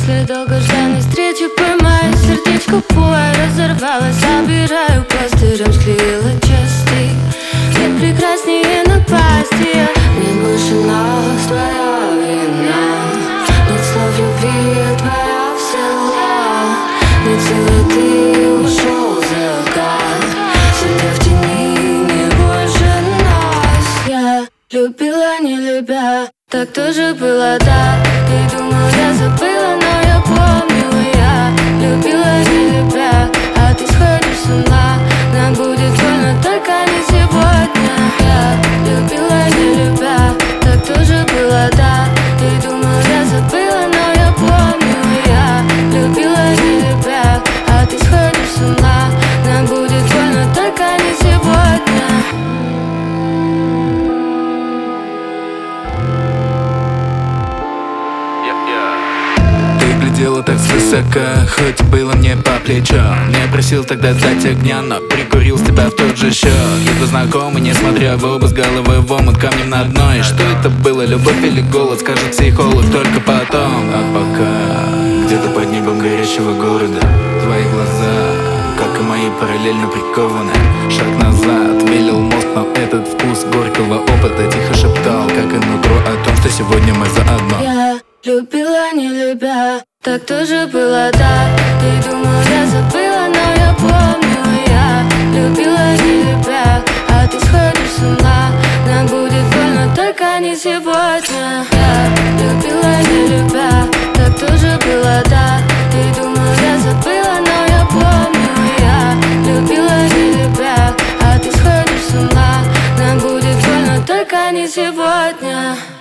После долгожданной встречи поймаю сердечко пой. Разорвалась, собираю пластырем, склеила части. Ты прекраснее напасти. Не больше нас, твоя вина. Нет слов любви, твоя взяла. Нет силы, ты ушел в закат. Сидя в тени, не больше нас. Я любила, не любя. Так тоже было, да. Ты думал, я забыла, но я помню. Я любила, не любя. А ты сходишь с ума. Нам будет больно, только не сегодня. Я любила, не любя. Так тоже было, да. Ты думал, я забыла, но я помню. Я любила, не любя. А ты сходишь с ума. Нам будет больно, только не сегодня. Глядела так свысока, хоть было мне по плечу. Не просил тогда дать огня, но прикурил с тебя в тот же счет. Едва знакомый, несмотря в оба, с головы в омут, камнем на дно. И что это было, любовь или голод, скажет психолог только потом. А пока где-то под небом горящего города твои глаза, как и мои, параллельно прикованы. Шаг назад, велел мозг, но этот вкус горького опыта тихо шептал, как и нутро, о том, что сегодня мы заодно. Я любила, не любя. Так тоже было, да. Ты думал, я забыла, но я помню. Я любила, не любя. А ты сходишь с ума. Нам будет больно, только не сегодня. Я любила, не любя. Так тоже было, да. Ты думал, я забыла, но я помню. Я любила, не любя. А ты сходишь с ума. Нам будет больно, только не сегодня.